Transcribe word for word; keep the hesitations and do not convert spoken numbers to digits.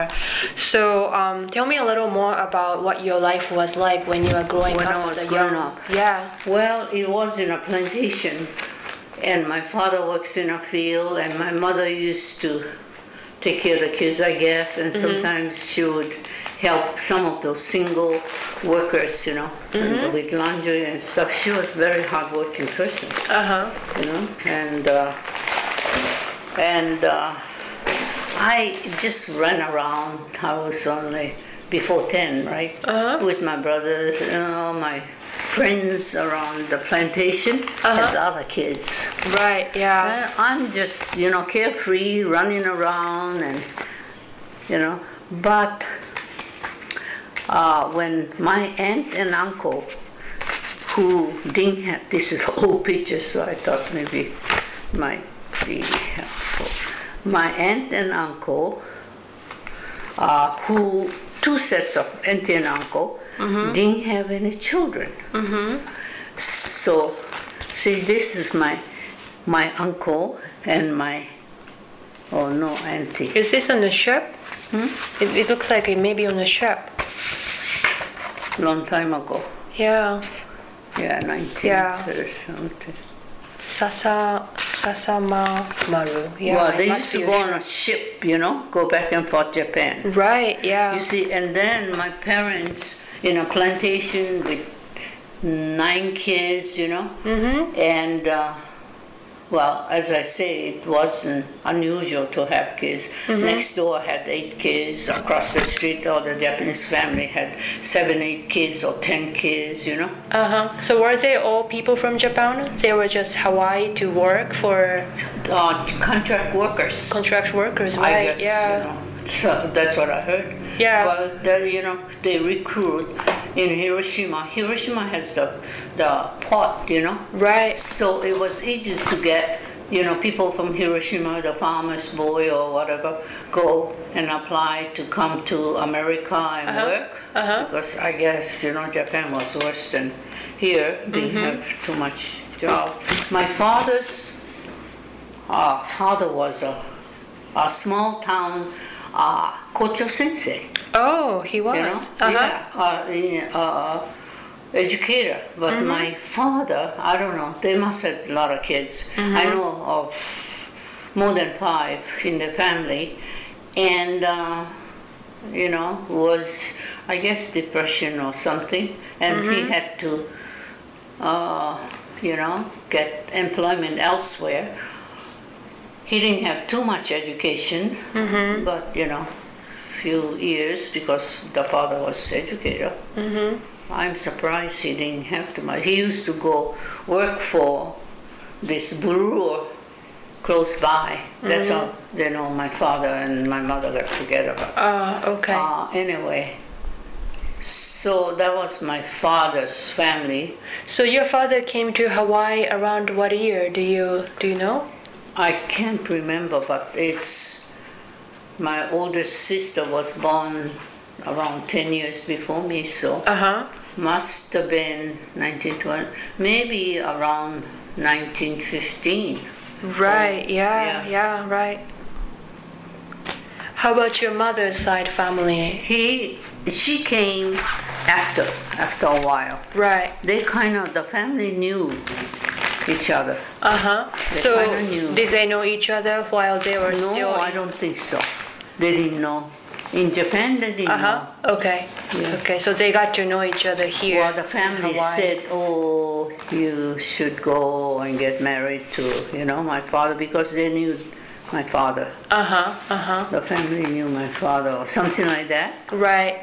So um, tell me a little more about what your life was like when you were growing When up. I was as a growing young- up. Yeah. Well, it was in a plantation, and my father works in a field, and my mother used to take care of the kids, I guess, and Mm-hmm. sometimes she would help some of those single workers, you know, Mm-hmm. with laundry and stuff. She was a very hardworking person, Uh huh. you know, and uh, and uh, I just ran around. I was only before ten, right, Uh-huh. with my brothers, you know, my friends around the plantation, Uh-huh. and other kids. Right. Yeah. And I'm just, you know, carefree, running around, and you know, but uh, when my aunt and uncle, who didn't have, this is old pictures, so I thought maybe might be helpful. My aunt and uncle, uh, who, two sets of auntie and uncle, didn't have any children. So, see, this is my my uncle and my, oh no, auntie. Is this on the ship? Hmm? It, it looks like it may be on the ship. Long time ago. Yeah. Yeah, nineteen Yeah. or something. Sasa Sasama Maru. Yeah. Well, it they must used to be go a on a ship, you know, go back and forth Japan. ship. Right. Yeah. You see, and then my parents in a plantation with nine kids, you know, Mm-hmm. and uh, well, as I say, it wasn't unusual to have kids. Mm-hmm. Next door had eight kids. Across the street, all the Japanese family had seven, eight kids or ten kids, you know. Uh huh. So were they all people from Japan? They were just Hawaii to work for Uh, contract workers. contract workers, I right? guess, Yeah. you know. So that's what I heard. Yeah. Well, they, you know, they recruit in Hiroshima. Hiroshima has the the port, you know. Right. So it was easy to get, you know, people from Hiroshima, the farmer's boy or whatever, go and apply to come to America and Uh-huh. work. Uh-huh. Because I guess, you know, Japan was worse than here. They Mm-hmm. have too much job. My father's uh, father was a, a small town uh, kocho sensei. Oh, he was. You know, Uh-huh. yeah, uh, yeah, uh, educator. But Mm-hmm. my father, I don't know. They must have a lot of kids. Mm-hmm. I know of more than five in the family, and uh, you know, was I guess depression or something, and he Mm-hmm. had to, uh, you know, get employment elsewhere. He didn't have too much education, Mm-hmm. but you know, few years because the father was educator. Mm-hmm. I'm surprised he didn't have too much. He used to go work for this brewer close by. That's Mm-hmm. how they know my father and my mother got together. Uh, okay. Uh, anyway, so that was my father's family. So your father came to Hawaii around what year? Do you do you know? I can't remember, but it's my oldest sister was born around ten years before me, so Uh huh. must have been nineteen twenty, maybe around nineteen fifteen. Right. Yeah, yeah. yeah. Right. How about your mother's side family? He, she came after, after a while. Right. They kind of, the family knew each other. Uh huh. They So kinda knew. did they know each other while they were No, still? I don't think so. They didn't know. In Japan, they didn't Uh know. huh. Okay. Yeah. Okay. So they got to know each other here. Well, the family in Hawaii. said, "Oh, you should go and get married to, you know, my father," because they knew my father. Uh huh. Uh huh. The family knew my father, or something like that. Right.